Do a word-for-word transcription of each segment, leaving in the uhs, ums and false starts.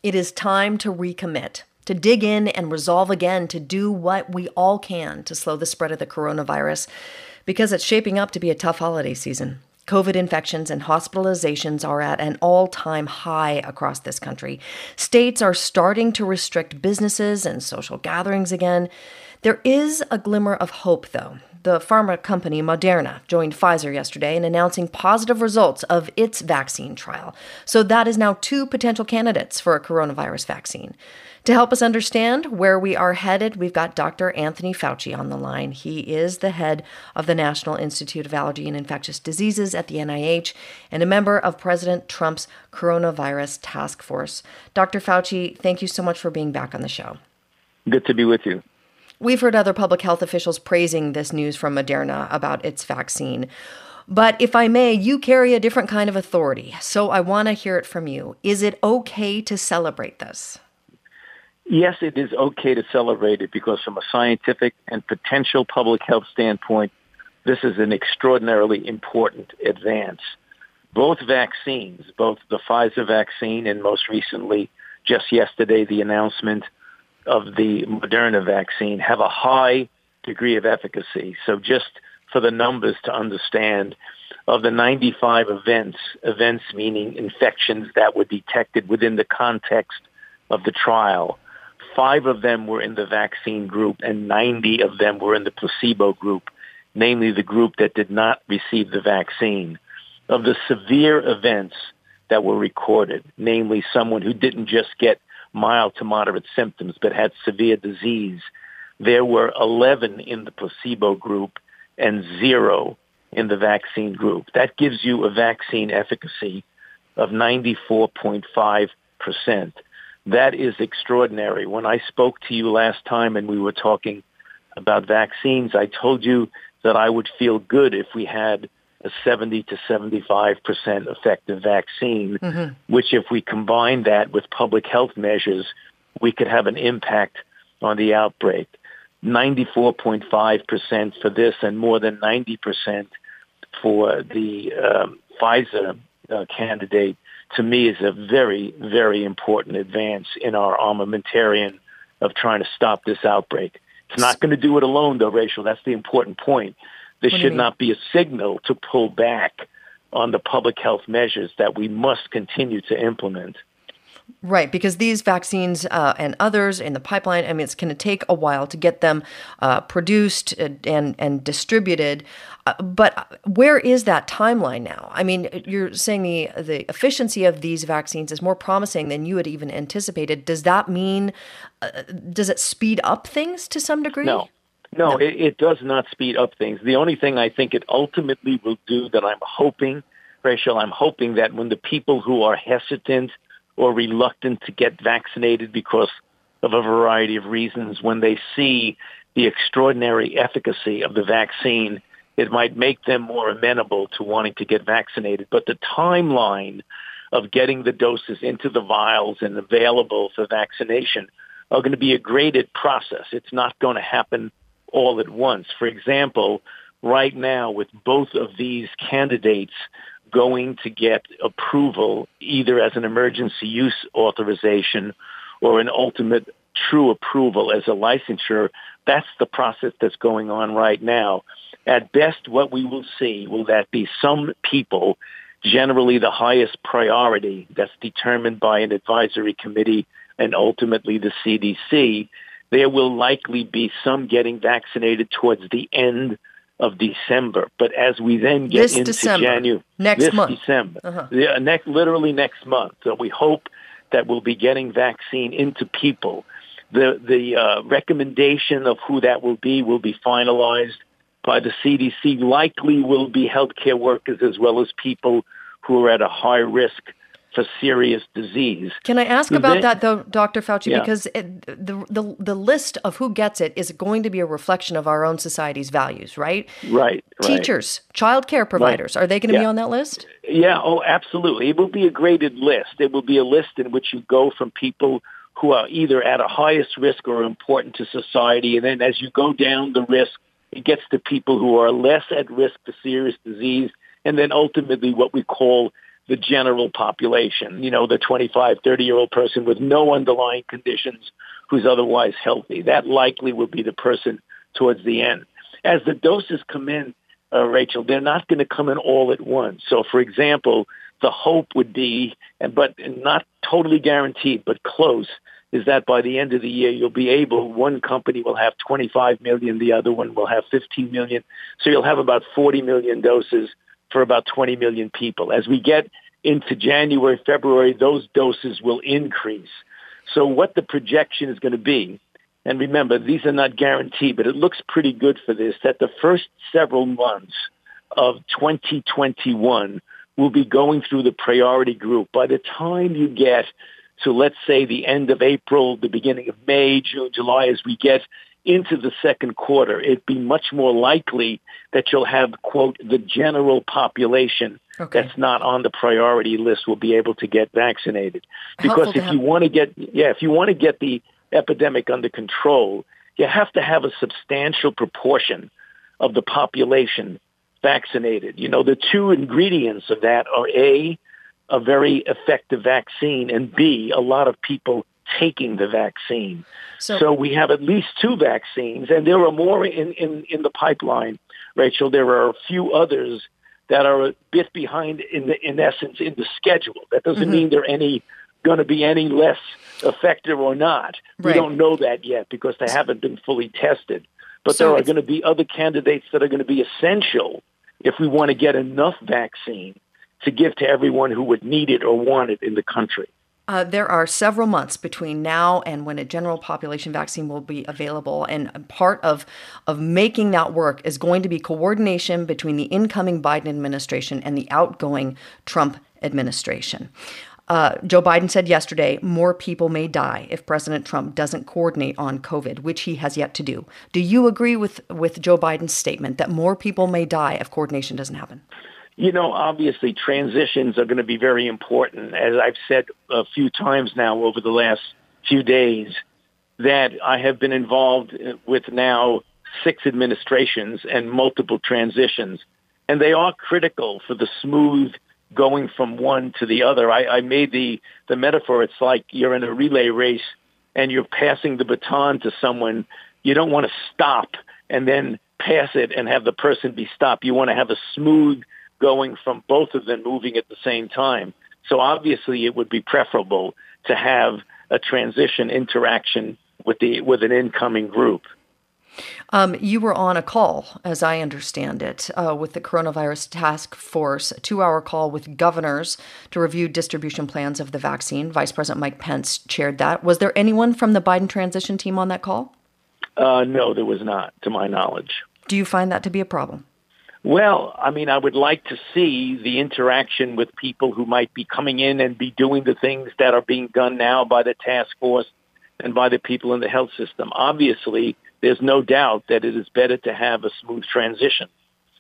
It is time to recommit, to dig in and resolve again to do what we all can to slow the spread of the coronavirus, because it's shaping up to be a tough holiday season. COVID infections and hospitalizations are at an all-time high across this country. States are starting to restrict businesses and social gatherings again. There is a glimmer of hope, though. The pharma company Moderna joined Pfizer yesterday in announcing positive results of its vaccine trial. So that is now two potential candidates for a coronavirus vaccine. To help us understand where we are headed, we've got Doctor Anthony Fauci on the line. He is the head of the National Institute of Allergy and Infectious Diseases at the N I H and a member of President Trump's coronavirus task force. Doctor Fauci, thank you so much for being back on the show. Good to be with you. We've heard other public health officials praising this news from Moderna about its vaccine. But if I may, you carry a different kind of authority, so I want to hear it from you. Is it okay to celebrate this? Yes, it is okay to celebrate it because from a scientific and potential public health standpoint, this is an extraordinarily important advance. Both vaccines, both the Pfizer vaccine and most recently, just yesterday, the announcement of the Moderna vaccine, have a high degree of efficacy. So just for the numbers to understand, of the ninety-five events, events meaning infections that were detected within the context of the trial, five of them were in the vaccine group and ninety of them were in the placebo group, namely the group that did not receive the vaccine. Of the severe events that were recorded, namely someone who didn't just get mild to moderate symptoms but had severe disease, there were eleven in the placebo group and zero in the vaccine group. That gives you a vaccine efficacy of ninety-four point five percent. That is extraordinary. When I spoke to you last time and we were talking about vaccines, I told you that I would feel good if we had a seventy to seventy-five percent effective vaccine, mm-hmm. which if we combine that with public health measures, we could have an impact on the outbreak. ninety-four point five percent for this and more than ninety percent for the um, Pfizer uh, candidate, to me, is a very, very important advance in our armamentarium of trying to stop this outbreak. It's not going to do it alone, though, Rachel. That's the important point. This should not be a signal to pull back on the public health measures that we must continue to implement. Right, because these vaccines uh, and others in the pipeline, I mean, it's going to take a while to get them uh, produced and and distributed. Uh, but where is that timeline now? I mean, you're saying the the efficiency of these vaccines is more promising than you had even anticipated. Does that mean, uh, does it speed up things to some degree? No. No, no. It, it does not speed up things. The only thing I think it ultimately will do that I'm hoping, Rachel, I'm hoping that when the people who are hesitant or reluctant to get vaccinated because of a variety of reasons, when they see the extraordinary efficacy of the vaccine, it might make them more amenable to wanting to get vaccinated. But the timeline of getting the doses into the vials and available for vaccination are going to be a graded process. It's not going to happen all at once. For example, right now with both of these candidates going to get approval either as an emergency use authorization or an ultimate true approval as a licensure, that's the process that's going on right now. At best, what we will see will that be some people, generally the highest priority that's determined by an advisory committee and ultimately the C D C, there will likely be some getting vaccinated towards the end of December. But as we then get this into December, January, next this month. December, uh-huh. yeah, next, literally next month. So we hope that we'll be getting vaccine into people. The the uh, recommendation of who that will be will be finalized by the C D C. Likely will be healthcare workers as well as people who are at a high risk for serious disease. Can I ask about then, that, though, Doctor Fauci? Yeah. Because it, the, the the list of who gets it is going to be a reflection of our own society's values, right? Right. Teachers, child care providers, right. are they going to yeah. be on that list? Yeah, oh, absolutely. It will be a graded list. It will be a list in which you go from people who are either at a highest risk or important to society, and then as you go down the risk, it gets to people who are less at risk for serious disease, and then ultimately what we call the general population, you know, the twenty-five, thirty-year-old person with no underlying conditions who's otherwise healthy. That likely will be the person towards the end. As the doses come in, uh, Rachel, they're not going to come in all at once. So, for example, the hope would be, but not totally guaranteed, but close, is that by the end of the year, you'll be able, one company will have twenty-five million, the other one will have fifteen million. So you'll have about forty million doses for about twenty million people. As we get into January, February, those doses will increase. So what the projection is going to be, and remember, these are not guaranteed, but it looks pretty good for this, that the first several months of twenty twenty-one will be going through the priority group. By the time you get to, let's say, the end of April, the beginning of May, June, July, as we get into the second quarter, it'd be much more likely that you'll have, quote, the general population okay. that's not on the priority list will be able to get vaccinated. Because if you want to get, yeah, if you want to get the epidemic under control, you have to have a substantial proportion of the population vaccinated. You know, the two ingredients of that are A, a very effective vaccine, and B, a lot of people taking the vaccine. So, so we have at least two vaccines, and there are more in, in, in the pipeline, Rachel. There are a few others that are a bit behind in the, in essence in the schedule. That doesn't mm-hmm. mean they're any going to be any less effective or not. Right. We don't know that yet because they haven't been fully tested. But so there are going to be other candidates that are going to be essential if we want to get enough vaccine to give to everyone who would need it or want it in the country. Uh, there are several months between now and when a general population vaccine will be available. And part of, of making that work is going to be coordination between the incoming Biden administration and the outgoing Trump administration. Uh, Joe Biden said yesterday, more people may die if President Trump doesn't coordinate on COVID, which he has yet to do. Do you agree with, with Joe Biden's statement that more people may die if coordination doesn't happen? You know, obviously, transitions are going to be very important. As I've said a few times now over the last few days, that I have been involved with now six administrations and multiple transitions, and they are critical for the smooth going from one to the other. I, I made the, the metaphor, it's like you're in a relay race and you're passing the baton to someone. You don't want to stop and then pass it and have the person be stopped. You want to have a smooth going from both of them moving at the same time. So obviously it would be preferable to have a transition interaction with the with an incoming group. Um, you were on a call, as I understand it, uh, with the Coronavirus Task Force, a two-hour call with governors to review distribution plans of the vaccine. Vice President Mike Pence chaired that. Was there anyone from the Biden transition team on that call? Uh, no, there was not, to my knowledge. Do you find that to be a problem? Well, I mean, I would like to see the interaction with people who might be coming in and be doing the things that are being done now by the task force and by the people in the health system. Obviously, there's no doubt that it is better to have a smooth transition.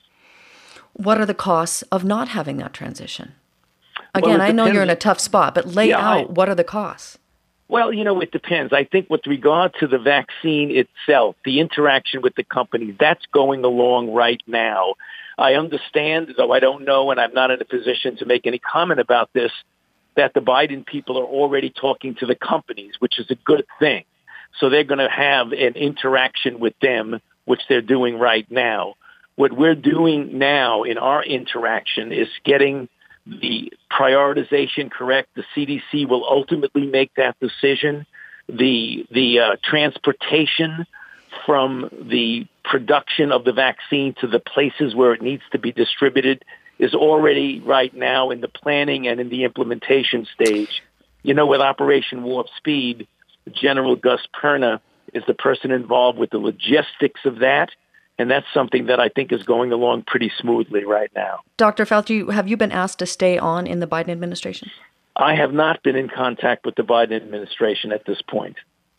What are the costs of not having that transition? Again, well, I know you're in a tough spot, but lay yeah, out I, what are the costs? Well, you know, it depends. I think with regard to the vaccine itself, the interaction with the companies, that's going along right now. I understand, though I don't know, and I'm not in a position to make any comment about this, that the Biden people are already talking to the companies, which is a good thing. So they're going to have an interaction with them, which they're doing right now. What we're doing now in our interaction is getting the prioritization correct. The C D C will ultimately make that decision. The the uh, transportation from the production of the vaccine to the places where it needs to be distributed is already right now in the planning and in the implementation stage. You know, with Operation Warp Speed, General Gus Perna is the person involved with the logistics of that. And that's something that I think is going along pretty smoothly right now. Doctor Fauci, have you been asked to stay on in the Biden administration? I have not been in contact with the Biden administration at this point.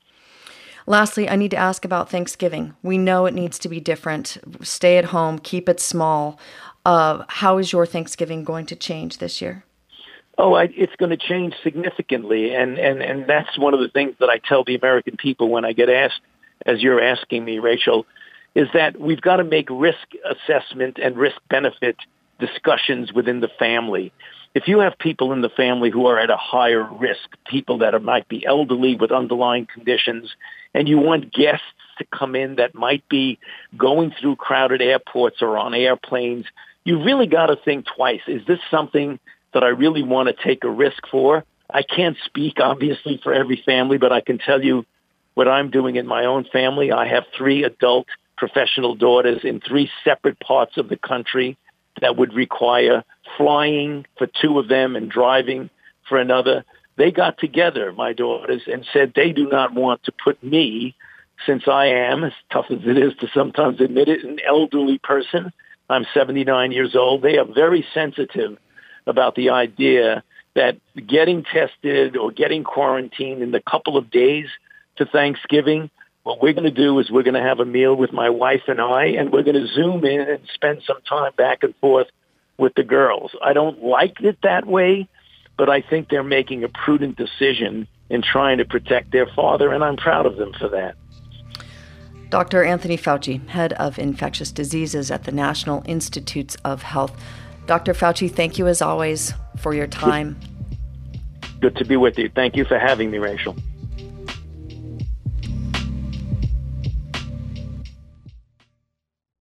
Lastly, I need to ask about Thanksgiving. We know it needs to be different. Stay at home, keep it small. Uh, how is your Thanksgiving going to change this year? Oh, I, it's going to change significantly. And, and, and that's one of the things that I tell the American people when I get asked, as you're asking me, Rachel, is that we've got to make risk assessment and risk benefit discussions within the family. if you have people in the family who are at a higher risk, people that are, might be elderly with underlying conditions, and you want guests to come in that might be going through crowded airports or on airplanes, you really got to think twice. Is this something that I really want to take a risk for? I can't speak, obviously, for every family, but I can tell you what I'm doing in my own family. I have three adult professional daughters in three separate parts of the country that would require flying for two of them and driving for another. They got together, my daughters, and said they do not want to put me, since I am, as tough as it is to sometimes admit it, an elderly person. I'm seventy-nine years old. They are very sensitive about the idea that getting tested or getting quarantined in the couple of days to Thanksgiving, what we're going to do is we're going to have a meal with my wife and I, and we're going to Zoom in and spend some time back and forth with the girls. I don't like it that way, but I think they're making a prudent decision in trying to protect their father, and I'm proud of them for that. Doctor Anthony Fauci, head of infectious diseases at the National Institutes of Health. Doctor Fauci, thank you as always for your time. Good to be with you. Thank you for having me, Rachel.